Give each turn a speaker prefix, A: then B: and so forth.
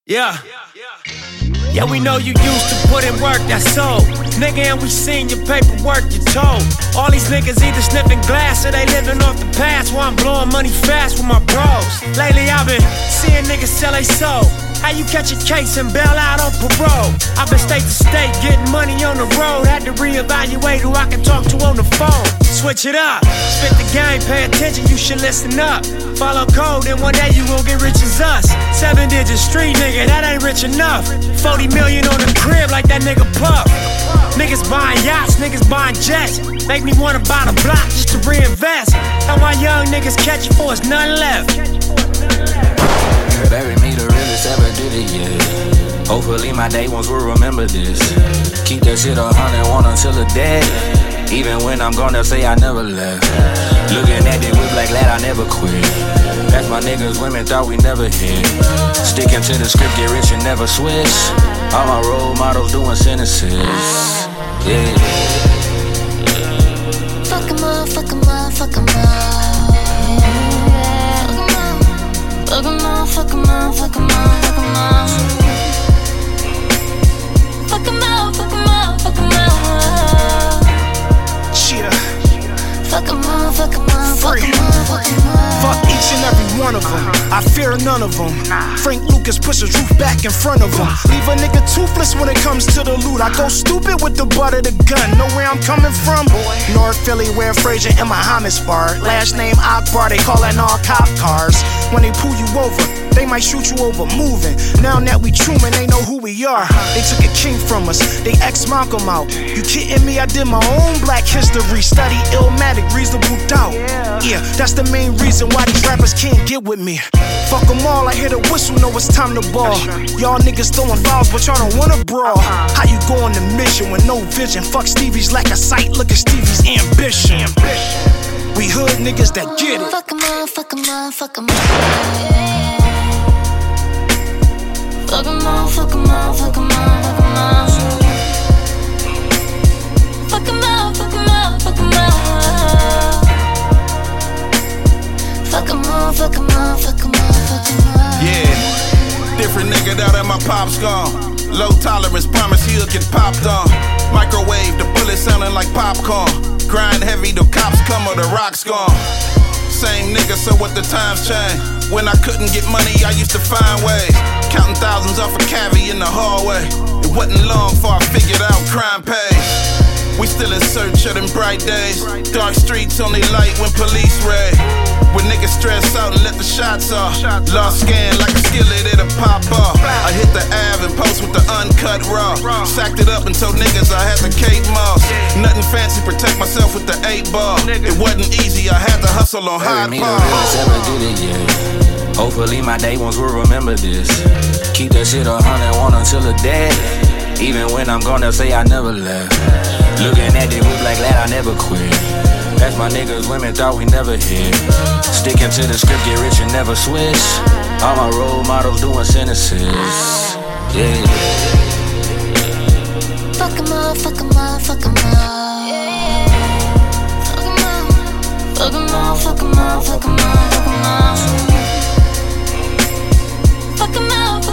A: Yeah. Yeah, we know you used to put in work, that's so. Nigga, and we seen your paperwork, you told. All these niggas either sniffing glass or they living off the past, while I'm blowing money fast with my bros. Lately I've been seeing niggas sell they soul. How you catch a case and bail out on parole? I've been state to state, getting money on the road. Had to reevaluate who I can talk to on the phone. Switch it up, spit the game, pay attention, you should listen up. Follow code, and one day you gon' get rich as us. 7-digit street nigga, that ain't rich enough. 40 million on the crib like that nigga Puff. Niggas buying yachts, niggas buying jets. Make me wanna buy the block just to reinvest. And why young niggas catch you for it's none left.
B: Bury me the realest ever did it, yeah. Hopefully my day ones will remember this. Keep that shit 101 until the dead. Even when I'm gone, they'll say I never left. Looking at the whip like lad, I never quit. That's my niggas, women thought we never hit. Sticking to the script, get rich and never switch. All my role models doing sentences. Yeah.
C: Fuck 'em up, fuck 'em up, fuck 'em up. Fuck 'em up, fuck 'em up, fuck 'em up, fuck 'em up. Fuck 'em up, fuck 'em up, fuck 'em up.
D: Cheetah.
C: Fuck 'em up, fuck 'em up, fuck 'em up, fuck 'em up.
D: Fuck each and every one of them. I fear none of them. Frank Lucas pushes roof back in front of him. Leave a nigga toothless when it comes to the loot. I go stupid with the butt of the gun. Know where I'm coming from? North Philly, where Frazier and Muhammad sparred. Last name Akbar, they callin' all cop cars. When they pull you over, they might shoot you over moving. Now that we Truman, they know who we are. They took a king from us, they ex-Malcolm out. You kidding me? I did my own black history. Study Illmatic, reasonable doubt. Yeah, that's the main reason why these rappers can't get with me. Fuck them all, I hear the whistle, know it's time to ball. Y'all niggas throwing fouls, but y'all don't wanna brawl. How you go on the mission with no vision? Fuck Stevie's lack of sight, look at Stevie's ambition. We hood niggas that get it.
C: Fuck 'em up, fuck 'em up, fuck 'em up. Fuck 'em up, fuck 'em up, fuck 'em up, fuck 'em up. Fuck 'em up, fuck 'em up, fuck 'em up. Fuck 'em up, fuck 'em up, fuck 'em up, fuck 'em up.
E: Yeah, different nigga now that my pop's gone. Low tolerance, promise he'll get popped on. Microwave, the bullet sounding like popcorn. Grind heavy, the cops come or the rocks gone. Same nigga, so what the times change. When I couldn't get money, I used to find ways. Counting thousands off a cavi in the hallway. It wasn't long before I figured out crime pays. We still in search of them bright days. Dark streets only light when police raid. When niggas stress out and let the shots off. Lost scan like a skillet, it'll pop off. I hit the Ave and post with the uncut raw. Sacked it up and told niggas I had the Kate Moss. Nothing fancy, protect myself with the 8-ball. It wasn't easy, I had to hustle on hard ball.
B: Hopefully my day ones will remember this. Keep that shit 101 until the dead. Even when I'm gone, they'll say I never left. Looking at the whip like lad, I never quit. That's my niggas, women thought we never hit. Sticking to the script, get rich and never switch. All my role models doing sentences. Yeah.
C: Fuck 'em up, fuck 'em up, fuck 'em up. Fuck 'em up, fuck 'em up, fuck 'em up, fuck 'em up. Fuck 'em up.